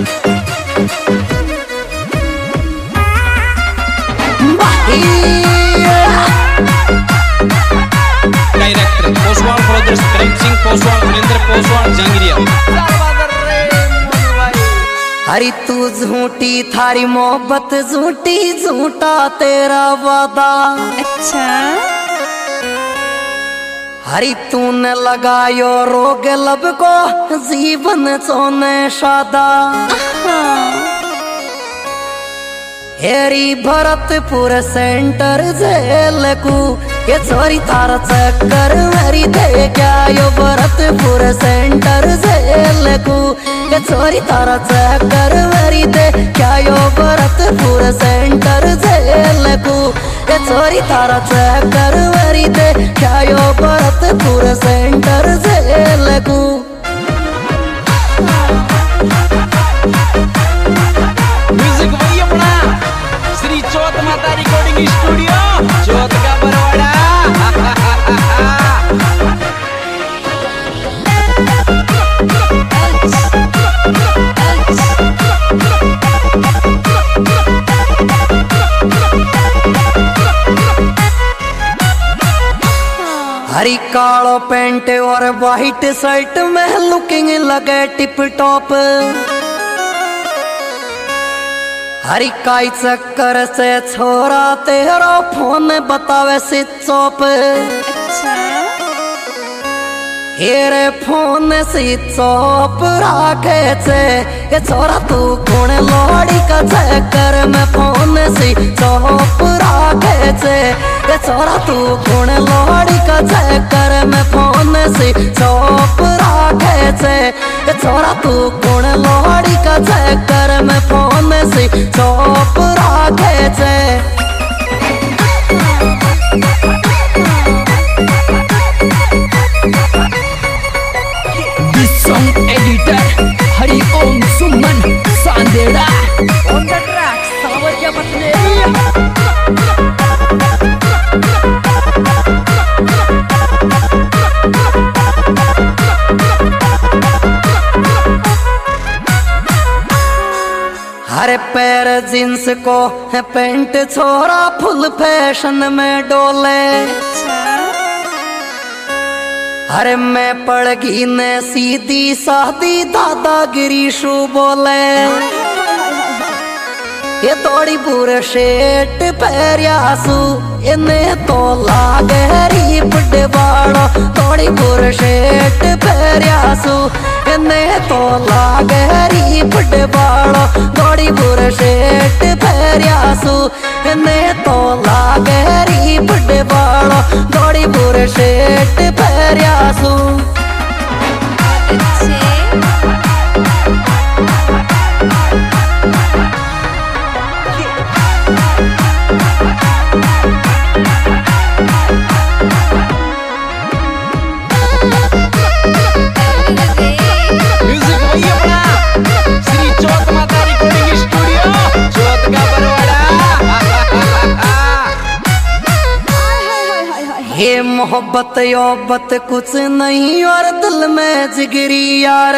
Director Poswal brothers Prem Singh Poswal, Surendra Poswal, Jangariya. हरी तू झूठी थारी मोहब्बत झूठी झूठा तेरा वादा। अच्छा हरी तूने लगायो रोग लब को जीवन सोने शादा। हेरी भरतपुर सेंटर जेल को ये छोरी थारा चक्कर मेरी दे क्या यो भरतपुर सेंटर जेल को ये छोरी तारा चक्कर मेरी दे क्या यो भरतपुर सेंटर जेल को ये छोरी तारा चक्कर मेरी दे क्या यो भरतपुर सेंटर जेल को। म्यूजिक वही अपना श्री चौथ माता रिकॉर्डिंग स्टूडियो चौथ का बरवाड़ा। हरी कालो पैंट और वाइट शर्ट में लुकिंग लगे टिप टॉप। हरी काई चक्कर से छोरा तेरा फोन बतावे स्विच ऑफ। अच्छा हेरे फोन स्विच ऑफ राखे छे ये छोरा तू कौन लोड़ी का चक्कर में फोन स्विच ऑफ राखे छे ये छोरा तू कौन लोड़ी का चक्कर में फोन स्विच ऑफ राखे छे ये छोरा तू कौन लोड़ी का चक्कर में फोन स्विच ऑफ राखे छे। Song editor Hari Om Suman Sanderha on the track सावरिया पत्नी। हरे पैर जींस को है पेंट छोरा फुल फैशन में डोले। अरे मैं पड़गी ने सीधी सादी दादागिरी शू बोले। ये थोड़ी बुर शेट पैरियासू इन्हें तो लागे रीप डिबाड़ो। थोड़ी बुर शेट पैरियासू इन्हें तो लागे रीप डिबाड़ो। थोड़ी बुर शेट पैरियासू इन्हें तो लागे रीप डिबाड़ो। थोड़ी बुर शेट पैरियासू। म्यूजिक वही अपना श्री चौथ माता रिकॉर्डिंग स्टूडियो चौथ का बरवाड़ा। ये मोहब्बत योबत कुछ नहीं और दिल में जिगरी यार।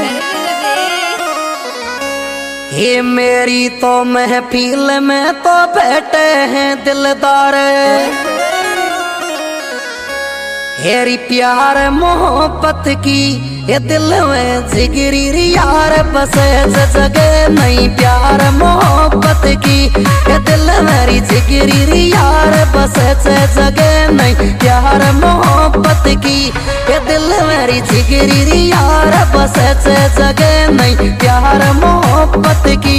ये मेरी तो महफिल में तो बैठे हैं दिलदार। हेरी प्यार मोहब्बत की ये दिल में जिगरी यार बसे जगह नहीं प्यार मोहब्बत की ये दिल मेरी जिगरी यार बसे जगह नहीं प्यार मोहब्बत की ये दिल मेरी जिगरी यार बसे जगह नहीं प्यार मोहब्बत की।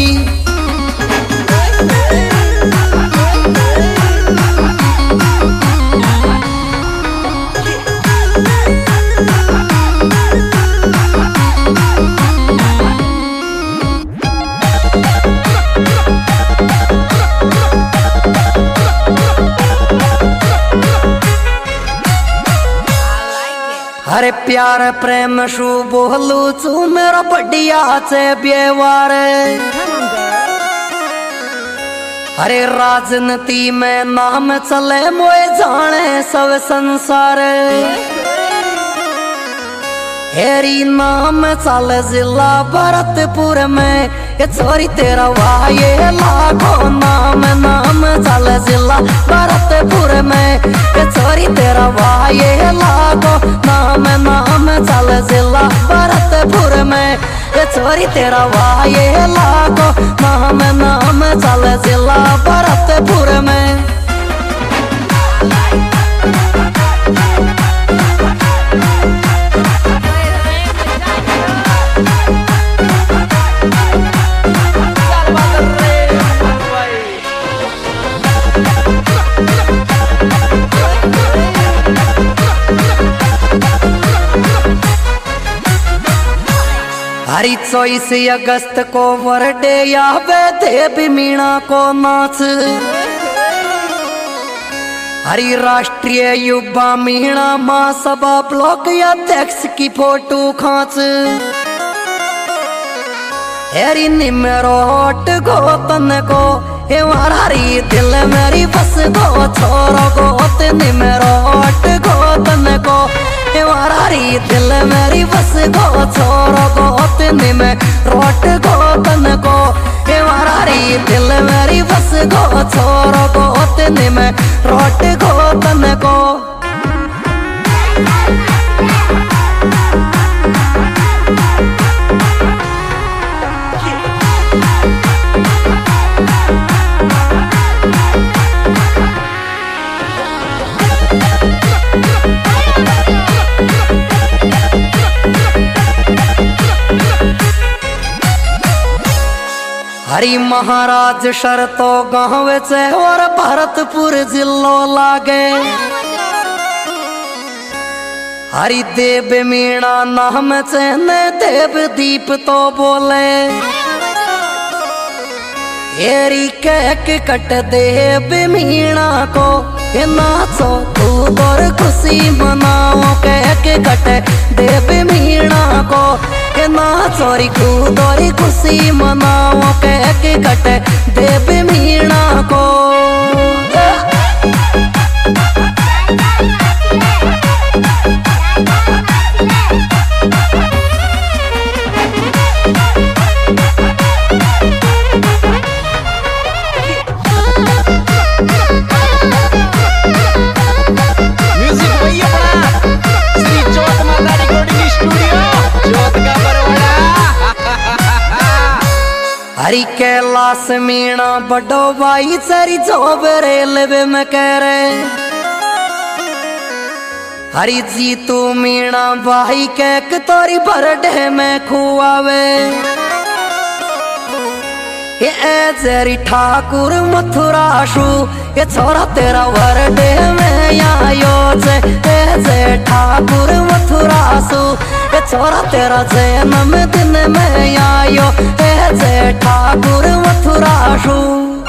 अरे प्यार प्रेम शू बोलू चू मेरा बढ़िया से व्यवहार। अरे राजनीति में नाम चले मोए जाने सब संसार। हेरी नाम चल जिला भरतपुर में ये छोरी तेरा वाये लाखों नाम नाम चल जिला भरतपुर में ये छोरी तेरा वाये लाखों नाम नाम चल जिला भरतपुर में ये छोरी तेरा वाये लाखों नाम नाम चल जिला भरतपुर में। हरी 24 अगस्त को बर्थडे यावे देवी मीणा को नाच हरी राष्ट्रीय युवा मीणा महासभा ब्लॉक अध्यक्ष की फोटो खांच हरी निमरोट गोतन को हरी दिल मेरी बस गो छोरो गोत निमरोट गोतन को हरी दिल मेरी बस गो छोरो गोत निमरोट गोतन को हरी दिल मेरी बस गो छोरो गोत निमरोट गोतन को। हरी महाराज शरतो गाँव से और भरतपुर जिलो लागे हरी देव मीणा नाम से न देव दीप तो बोले हेरी कैक कट देव मीणा को नाचो तू और खुशी मनाओ कैक कट देव मीणा को नाचोरी कूदोरी खुशी मनाओ कैक कट देव मीणा को। हरी कैलाश मीणा बड़ो भाई चरी जोब रेलवे में कह रहे हरी जी तू मीणा भाई कैक तोरी बरडे में खुआवे ये जरी ठाकुर मथुराशु ये छोरा तेरा बरडे में आयो जे ठाकुर मथुराशु ये छोरा तेरा जन्म दिन में आयो जे ठाकुर मथुराशु।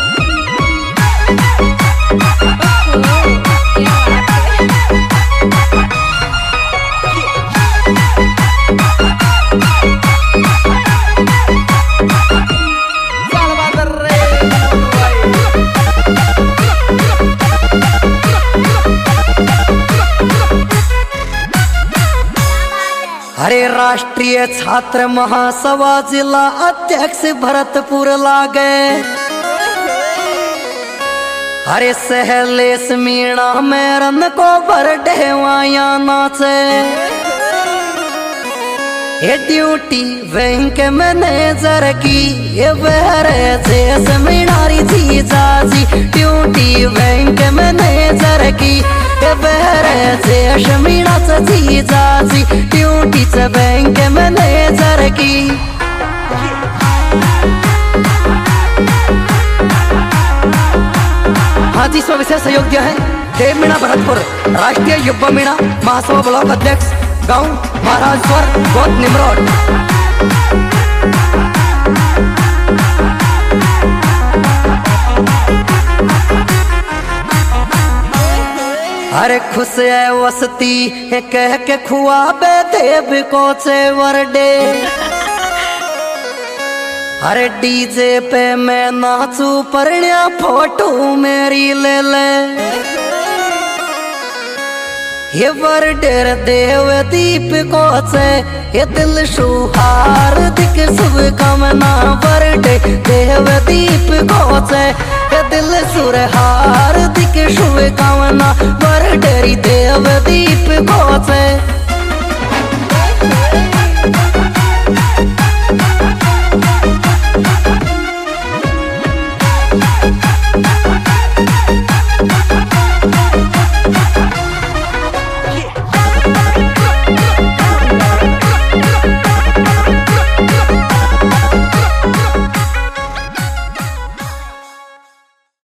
हरे राष्ट्रीय छात्र महासभा जिला अध्यक्ष भरतपुर लागे हरे सहलेस मीणा मेरन को बरडे वाया नाचे ये ड्यूटी बैंक मैनेजर की ये बहरे जैस मीणारी जी जाजी ड्यूटी बैंक मैनेजर की ये बहरे जैस मीणा जी जाजी ड्यूटी से बैंक मैनेजर की। हाँ जी, इसमें विशेष सहयोग दिया है देव मीणा भरतपुर राष्ट्रीय युवा मीणा महासभा ब्लॉक अध्यक्ष गांव महाराजपुर गोत निमरोट। अरे खुश है वसती है कह के खुआबे देव को से वरडे अरे डीजे पे मैं नाचू परण्या फोटो मेरी ले ले ये बरडेर देव दीप को से ये दिल सुहार दिख शुभकामना बरडे देव दीप को से ये दिल सुरहार दिख शुभकामना बरडेरी देव दीप को से।